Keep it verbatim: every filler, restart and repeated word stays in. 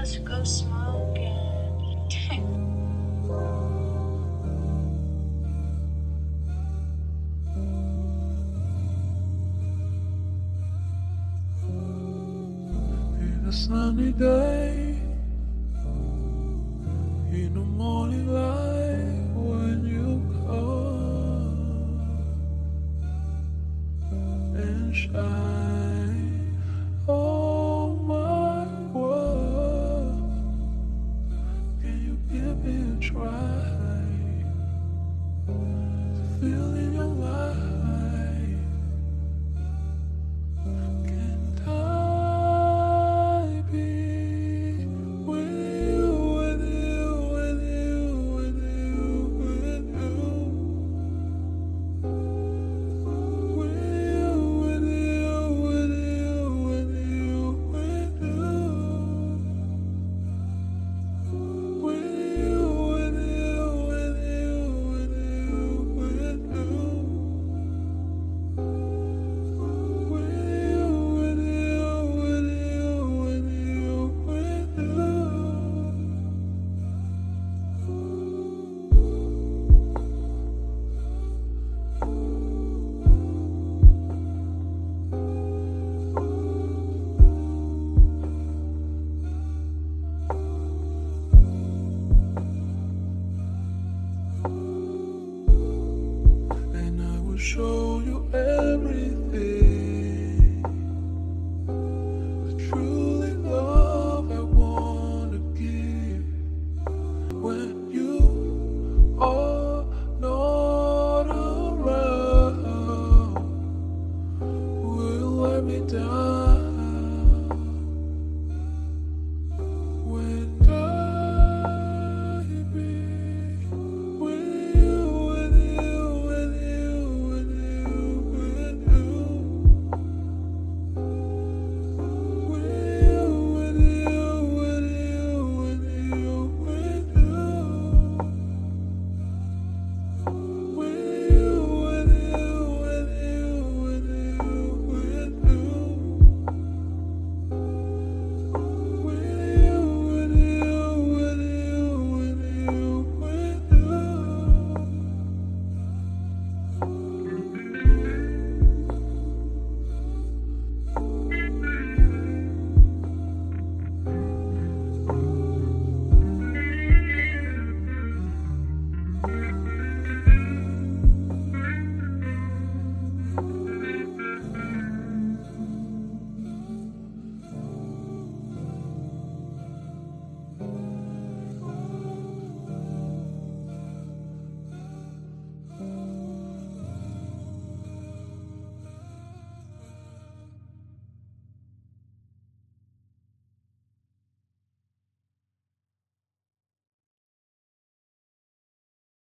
let's go smoking. In a sunny day, in the morning light, when you come and shine on my world, can you give me a try to feel in your life? Can't I be with you, with you, with you, with you, with you? With you, with you, with you, with you, with you. With you, with you, with you, with you, with you. With you, with you, with you, with you, with you. And I will show you everything. The truly love I wanna give when you are not around. Will let me down.